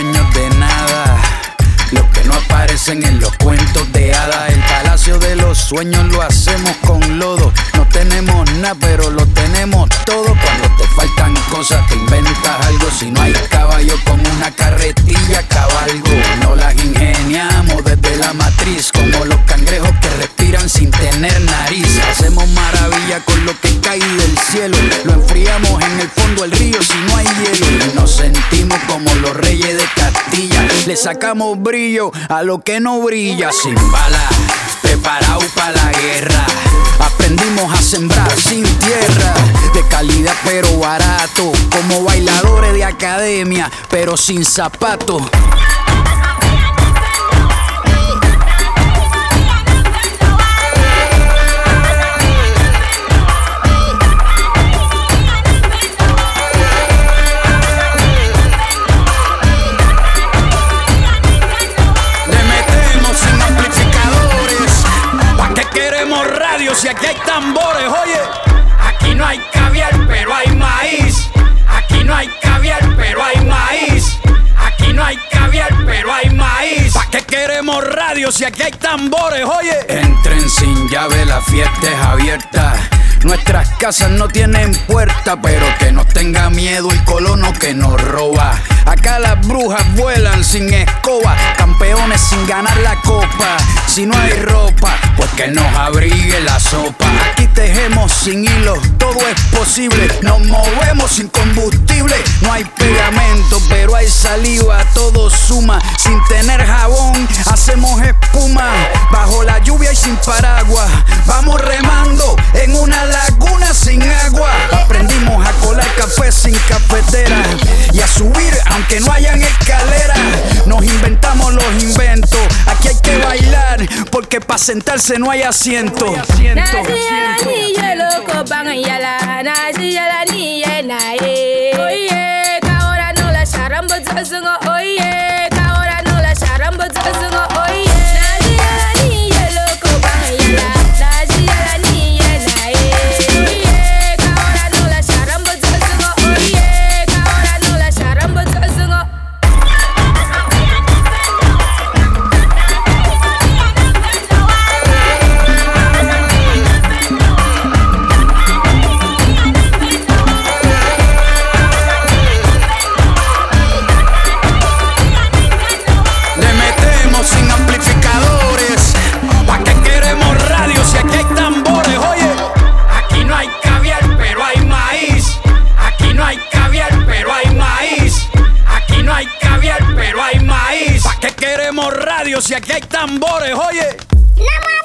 dueños de nada, los que no aparecen en los cuentos de hadas. El palacio de los sueños lo hacemos con lodo. No tenemos nada, pero lo tenemos todo. Cuando te faltan cosas, te inventas algo. Si no hay caballo, con una carretilla cabalgo. No las ingeniamos desde la matriz, como los cangrejos que respiran sin tener nariz. Hacemos maravilla con lo que cae del cielo. Lo enfriamos en el fondo del río si no hay hielo. Y nos sentimos como los reyes de Castilla. Le sacamos brillo a lo que no brilla. Sin balas, preparado para la guerra. Aprendimos a sembrar sin tierra, de calidad pero barato, como bailadores de academia pero sin zapatos. Si aquí hay tambores, oye. Aquí no hay caviar, pero hay maíz. Aquí no hay caviar, pero hay maíz. Aquí no hay caviar, pero hay maíz. ¿Pa' qué queremos radio si aquí hay tambores, oye? Entren sin llave, la fiesta es abierta. Nuestras casas no tienen puerta, pero que nos tenga miedo el colono que nos roba. Acá las brujas vuelan sin escoba, campeones sin ganar la copa. Si no hay ropa, pues que nos abrigue la sopa. Aquí tejemos sin hilos, todo es posible. Nos movemos sin combustible. No hay pegamento, pero hay saliva, todo suma. Sin tener jabón, hacemos espuma. Bajo la lluvia y sin paraguas, vamos remando en una laguna sin agua. Aprendimos a colar café sin cafetera y a subir aunque no hayan escaleras. Nos inventamos los inventos. Aquí hay que bailar porque pa' sentarse no hay asiento. Si aquí hay tambores, oye.